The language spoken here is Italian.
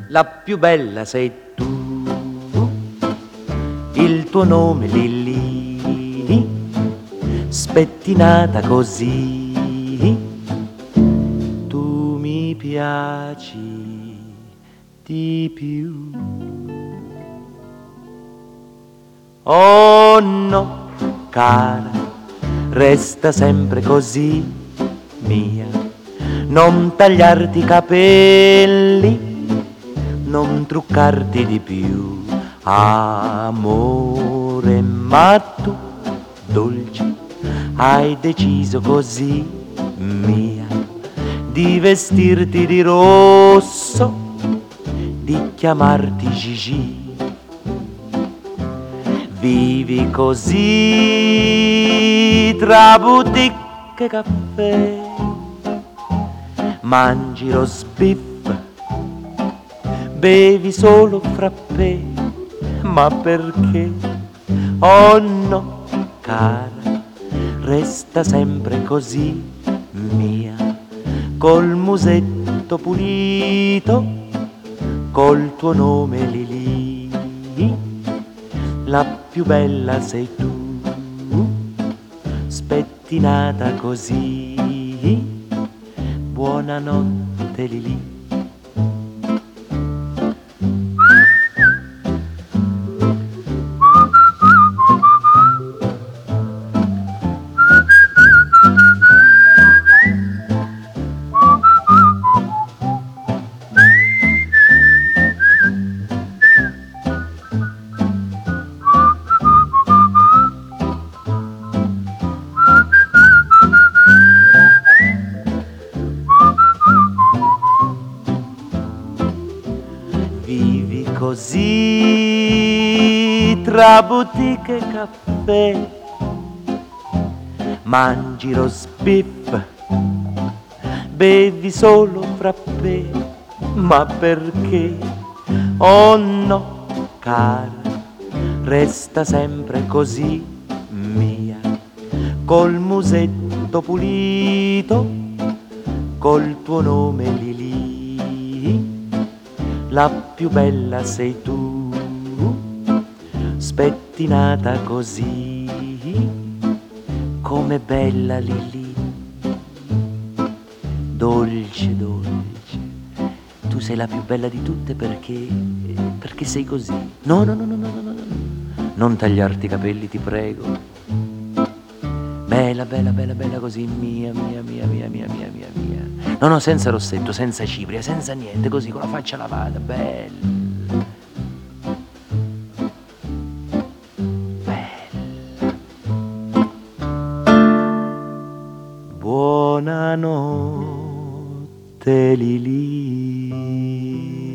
la più bella sei tu, il tuo nome Lillì, spettinata così, tu mi piaci di più. Oh no, cara, resta sempre così mia, non tagliarti i capelli, non truccarti di più, amore, ma tu, dolce, hai deciso così mia, di vestirti di rosso, di chiamarti Gigi. Vivi così tra boutique e caffè, mangi lo sbiff, bevi solo frappè, ma perché? Oh no, cara, resta sempre così mia, col musetto pulito, col tuo nome Lillì, la più bella sei tu, spettinata così, buonanotte Lillì. Vivi così tra boutique e caffè, mangi lo sbiff, bevi solo frappè, ma perché? Oh no, cara, resta sempre così mia, col musetto pulito, col tuo nome Lillì, la più bella sei tu, spettinata così, come bella Lillì, dolce, dolce, tu sei la più bella di tutte perché sei così. No, no, no, no, no, no, no, no, non tagliarti i capelli, ti prego. Bella, bella, bella, bella così, mia, mia, mia, mia, mia, mia, mia, mia. No, no, senza rossetto, senza cipria, senza niente, così, con la faccia lavata, bella. Bella. Buonanotte, Lillì.